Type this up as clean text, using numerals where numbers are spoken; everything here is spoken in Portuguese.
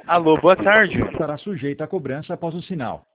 Alô, boa tarde. Estará sujeita à cobrança após o sinal.